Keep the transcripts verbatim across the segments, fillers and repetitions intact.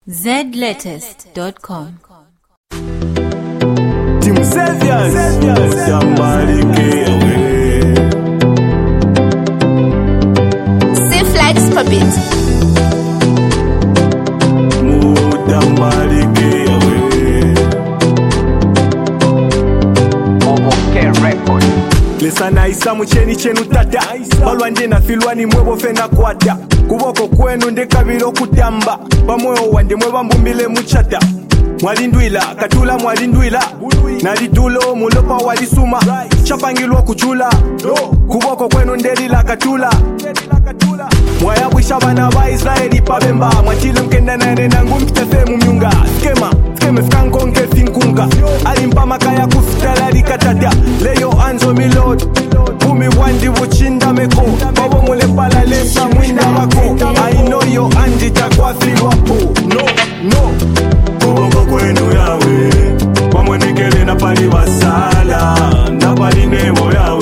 z latest dot com. Team Saviors, Safe Flags Puppet. Lesa na isa mcheni chenu tata balwa nje na filwani mwebo fena kwata kuboko kwenu nde kabiro kutamba bamweo wande mweba mbumbile muchata mwalindwila katula mwalindwila nalitulo mulopa walisuma chapangilwa kuchula kuboko kwenu ndelila katula mwayabwisha bana ba Israeli pabemba mwachile mkenda nane nangu mkitefe mumyunga skema skema skankonge finkunga alimpa makaya kufitala likatata leyo anzo milord bumi wandi wuchinda meko babo mule pala lesa mwinda wako I know yo andi takwa filwapo no no kuboko kwenu yawe wamwenekele na pali wasala na pali nebo yawe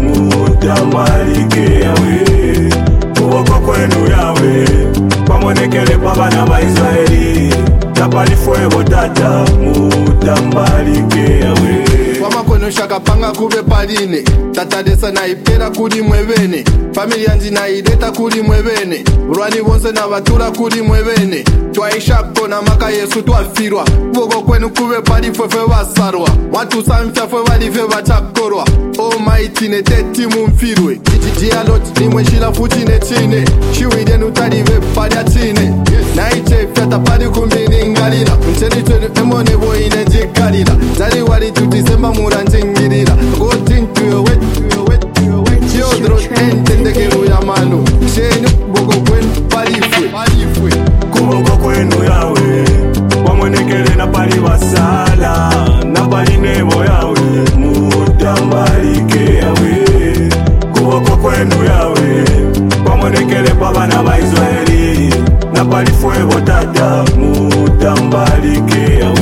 mutamalike yawe kuboko kwenu yawe wamwenekele baba na ba Israeli na pali fuego tata mutamalike yawe Wama kwenu shaka panga kube paline Tata desa na ipera kuli mwebene Familia nzi na ideta kuli mwebene Urwani wonse na watura kuli mwebene Twaishako na maka yesu twafirwa Wogo kwenu kube pali fwefe wasarwa Watu samfya fwe walife wachakorwa Almighty ne teti mumfirwe Jia lot ni mweshila futi ne chine Shiwide nutalive pali atine Na iche fyata pali kumbini ngalila Mcheni twenu emone boine jikalila Zali wali tutisema muranjingirira Go think to your wet, to your wet, to your wet Children entende kero ya mano Shenu bogo kwenu palifwe Kuboko kwenu yawe wamwenekele na pali wasala na pali nebo yawe mutambalike yawe Kuboko kwenu yawe wamwenekele baba na ba Israeli na pali fuego tata mutambalike yawe